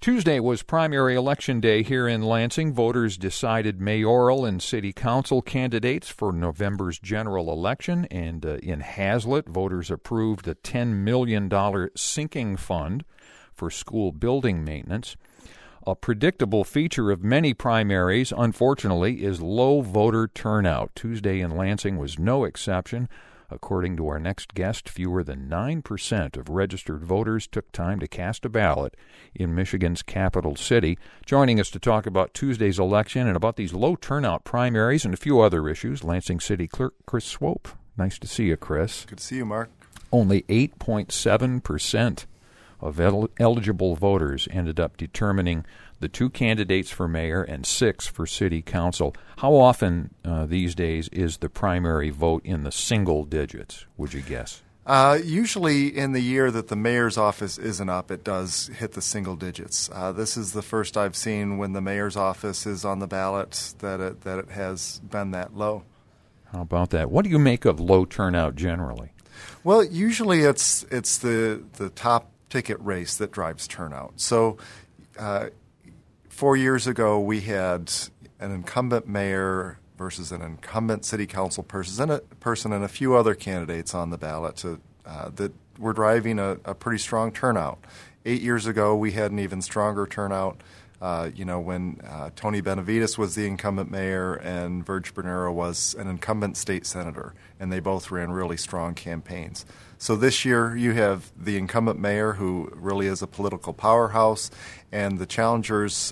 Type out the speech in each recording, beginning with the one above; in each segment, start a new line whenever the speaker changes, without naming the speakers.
Tuesday was primary election day here in Lansing. Voters decided mayoral and city council candidates for November's general election. And in Hazlet, voters approved a $10 million sinking fund for school building maintenance. A predictable feature of many primaries, unfortunately, is low voter turnout. Tuesday in Lansing was no exception. According to our next guest, fewer than 9% of registered voters took time to cast a ballot in Michigan's capital city. Joining us to talk about Tuesday's election and about these low turnout primaries and a few other issues, Lansing City Clerk Chris Swope. Nice to see you, Chris.
Good to see you, Mark.
Only 8.7% of eligible voters ended up determining the 2 candidates for mayor and 6 for city council. How often these days is the primary vote in the single digits, would you guess?
Usually in the year that the mayor's office isn't up, it does hit the single digits. This is the first I've seen when the mayor's office is on the ballot that it has been that low.
How about that? What do you make of low turnout generally?
Well, usually it's the top ticket race that drives turnout. So 4 years ago, we had an incumbent mayor versus an incumbent city council person and a few other candidates on the ballot that were driving a pretty strong turnout. 8 years ago, we had an even stronger turnout. When Tony Benavides was the incumbent mayor and Virg Bernero was an incumbent state senator, and they both ran really strong campaigns. So this year you have the incumbent mayor who really is a political powerhouse, and the challengers,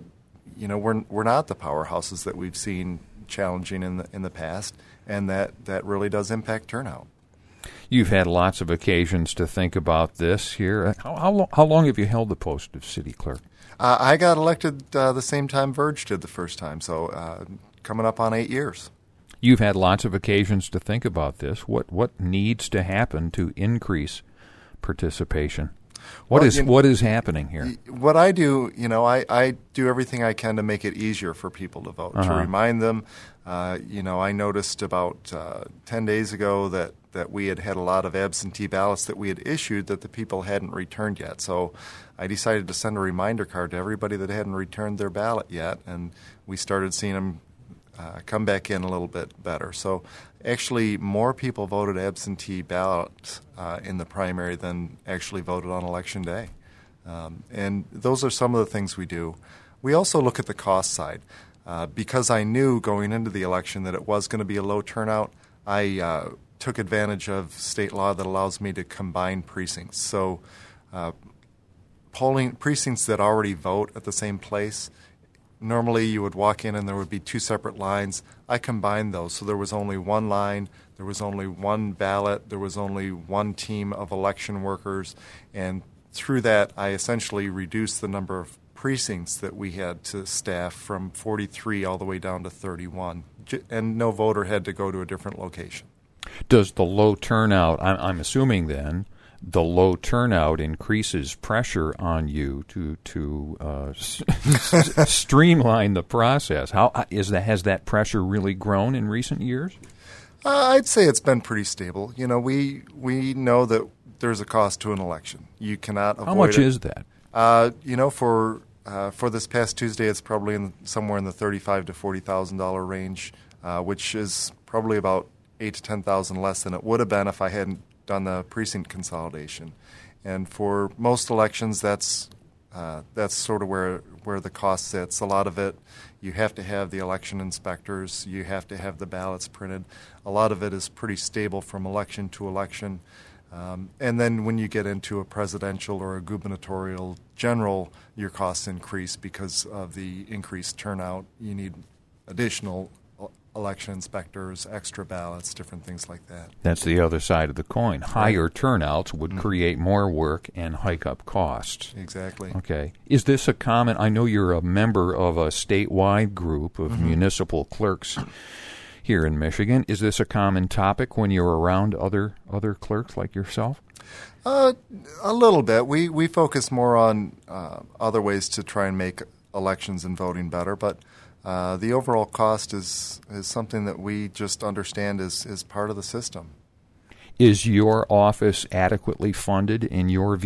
we're not the powerhouses that we've seen challenging in the past, and that really does impact turnout.
You've had lots of occasions to think about this here. How long have you held the post of city clerk?
I got elected the same time Virg did the first time, so coming up on 8 years.
You've had lots of occasions to think about this. What needs to happen to increase participation? What is happening here?
What I do, I do everything I can to make it easier for people to vote, to remind them. I noticed about 10 days ago that we had a lot of absentee ballots that we had issued that the people hadn't returned yet. So I decided to send a reminder card to everybody that hadn't returned their ballot yet, and we started seeing them come back in a little bit better. So actually more people voted absentee ballots in the primary than actually voted on Election Day. And those are some of the things we do. We also look at the cost side. Because I knew going into the election that it was going to be a low turnout, I took advantage of state law that allows me to combine precincts. So polling precincts that already vote at the same place, normally you would walk in and there would be 2 separate lines. I combined those, so there was only one line, there was only one ballot, there was only one team of election workers, and through that I essentially reduced the number of precincts that we had to staff from 43 all the way down to 31, and no voter had to go to a different location.
Does the low turnout, I'm assuming then, the low turnout increases pressure on you to streamline the process. Has that pressure really grown in recent years?
I'd say it's been pretty stable. We know that there's a cost to an election. You cannot avoid it.
How much is that?
For this past Tuesday, it's probably somewhere in the $35,000 to $40,000 range, which is probably about $8,000 to $10,000 less than it would have been if I hadn't done the precinct consolidation. And for most elections, that's sort of where the cost sits. A lot of it, you have to have the election inspectors, you have to have the ballots printed. A lot of it is pretty stable from election to election. And then when you get into a presidential or a gubernatorial general, your costs increase because of the increased turnout. You need additional election inspectors, extra ballots, different things like that.
That's the other side of the coin. Higher turnouts would create more work and hike up costs.
Exactly.
Okay. Is this a common, I know you're a member of a statewide group of municipal clerks here in Michigan. Is this a common topic when you're around other clerks like yourself?
A little bit. We focus more on other ways to try and make elections and voting better, but the overall cost is something that we just understand is part of the system.
Is your office adequately funded, in your view,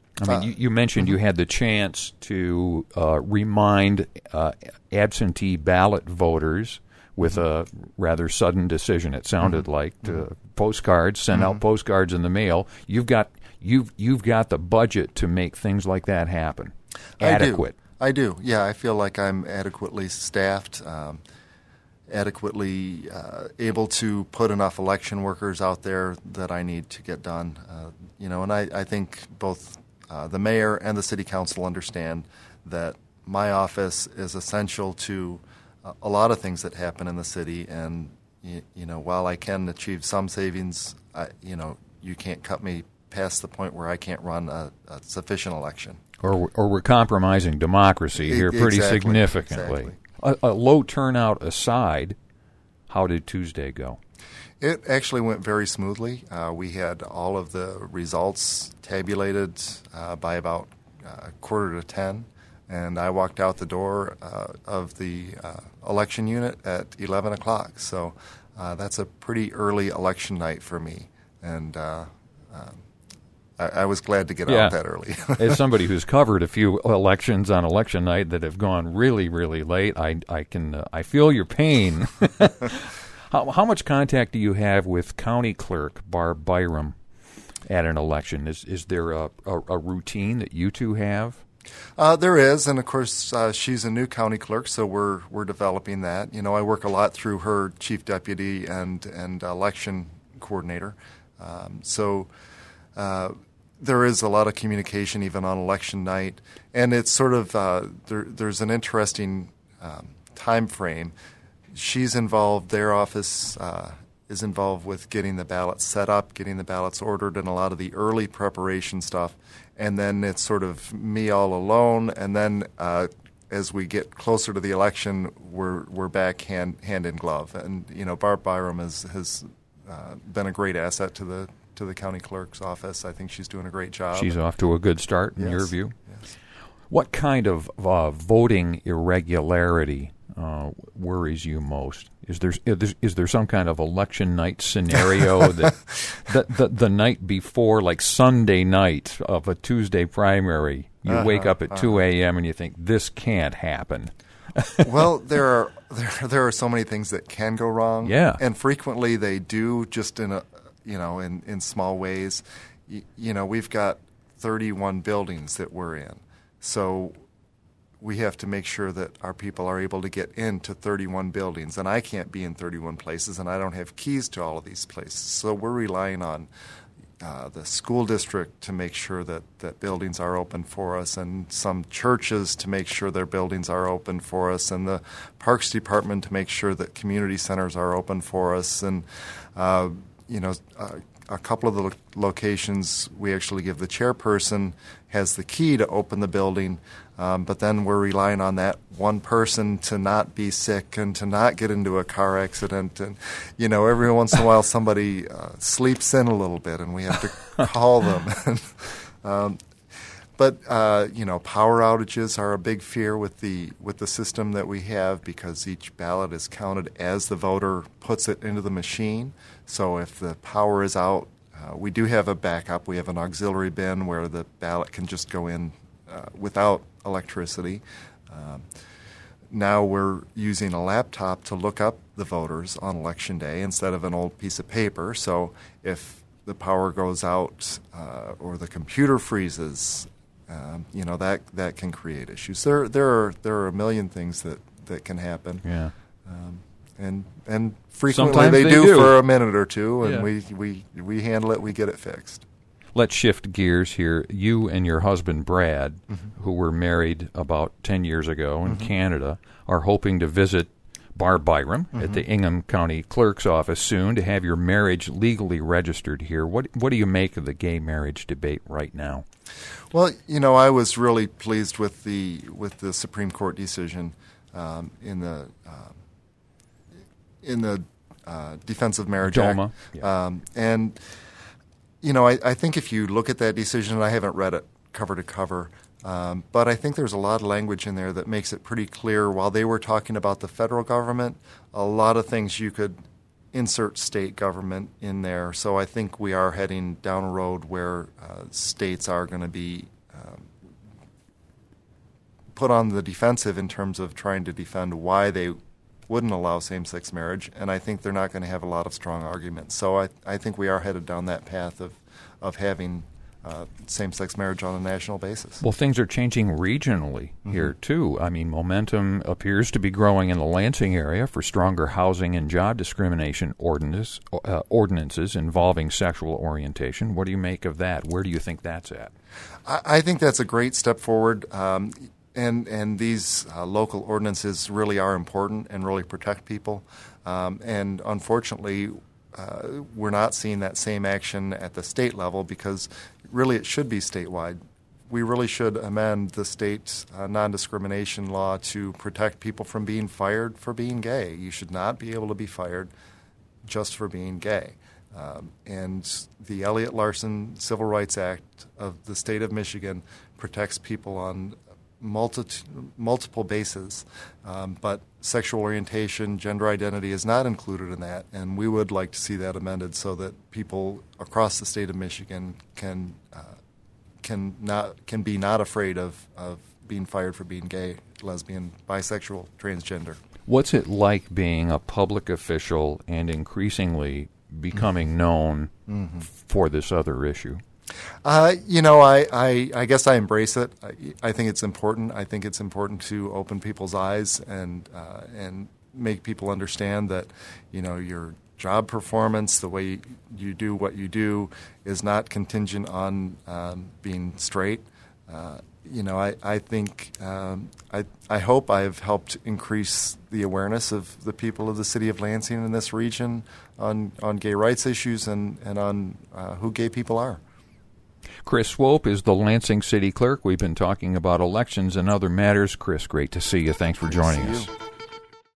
I mean, you mentioned you had the chance to remind absentee ballot voters with a rather sudden decision. It sounded like to postcards, send out postcards in the mail. You've got the budget to make things like that happen. Adequate.
I do. Yeah, I feel like I'm adequately staffed, adequately able to put enough election workers out there that I need to get done. And I think both the mayor and the city council understand that my office is essential to a lot of things that happen in the city. And while I can achieve some savings, you can't cut me past the point where I can't run a sufficient election.
Or we're compromising democracy here pretty significantly.
Exactly.
A low turnout aside, how did Tuesday go?
It actually went very smoothly. We had all of the results tabulated by about 9:45, and I walked out the door of the election unit at 11 o'clock. So that's a pretty early election night for me, and I was glad to get out that early.
As somebody who's covered a few elections on election night that have gone really, really late, I feel your pain. How much contact do you have with County Clerk Barb Byram at an election? Is there a routine that you two have?
There is, and of course she's a new county clerk, so we're developing that. I work a lot through her chief deputy and election coordinator. There is a lot of communication even on election night, and it's sort of there's an interesting time frame. She's involved. Their office is involved with getting the ballots set up, getting the ballots ordered, and a lot of the early preparation stuff. And then it's sort of me all alone. And then as we get closer to the election, we're back hand in glove. And Barb Byram has been a great asset to the county clerk's office. I think she's doing a great job.
She's off to a good start in your view.
Yes.
What kind of voting irregularity worries you most? Is there some kind of election night scenario that the night before, like Sunday night of a Tuesday primary, you wake up at 2 a.m. and you think this can't happen?
Well, there are so many things that can go wrong.
Yeah,
and frequently they do, just in in small ways. We've got 31 buildings that we're in, so we have to make sure that our people are able to get into 31 buildings, and I can't be in 31 places, and I don't have keys to all of these places. So we're relying on the school district to make sure that buildings are open for us, and some churches to make sure their buildings are open for us, and the Parks Department to make sure that community centers are open for us. And a couple of the locations, we actually give the chairperson has the key to open the building, but then we're relying on that one person to not be sick and to not get into a car accident. And, every once in a while somebody sleeps in a little bit and we have to call them. But power outages are a big fear with the system that we have, because each ballot is counted as the voter puts it into the machine. So if the power is out, we do have a backup. We have an auxiliary bin where the ballot can just go in without electricity. Now we're using a laptop to look up the voters on Election Day instead of an old piece of paper. So if the power goes out or the computer freezes, that can create issues. There are a million things that can happen.
Yeah.
And frequently
Sometimes
they do for a minute or two, and we handle it. We get it fixed.
Let's shift gears here. You and your husband, Brad, who were married about 10 years ago in Canada, are hoping to visit Barb Byram at the Ingham County Clerk's office soon to have your marriage legally registered here. What do you make of the gay marriage debate right now?
Well, I was really pleased with the Supreme Court decision in the Defense of Marriage
DOMA.
Act. And I think if you look at that decision, and I haven't read it cover to cover, but I think there's a lot of language in there that makes it pretty clear. While they were talking about the federal government, a lot of things you could insert state government in there. So I think we are heading down a road where states are going to be put on the defensive in terms of trying to defend why they wouldn't allow same-sex marriage, and I think they're not going to have a lot of strong arguments. So I think we are headed down that path of having same-sex marriage on a national basis.
Well, things are changing regionally here, too. I mean, momentum appears to be growing in the Lansing area for stronger housing and job discrimination ordinances involving sexual orientation. What do you make of that? Where do you think that's at?
I think that's a great step forward. And these local ordinances really are important and really protect people. And unfortunately, we're not seeing that same action at the state level because really it should be statewide. We really should amend the state non-discrimination law to protect people from being fired for being gay. You should not be able to be fired just for being gay. And the Elliott Larson Civil Rights Act of the state of Michigan protects people on multiple bases, but sexual orientation, gender identity is not included in that, and we would like to see that amended so that people across the state of Michigan can be not afraid of being fired for being gay, lesbian, bisexual, transgender.
What's it like being a public official and increasingly becoming known for this other issue?
I guess I embrace it. I think it's important. I think it's important to open people's eyes and make people understand that, your job performance, the way you do what you do, is not contingent on being straight. I think I hope I've helped increase the awareness of the people of the city of Lansing in this region on gay rights issues and on who gay people are.
Chris Swope is the Lansing City Clerk. We've been talking about elections and other matters. Chris, great to see you. Thanks for joining us.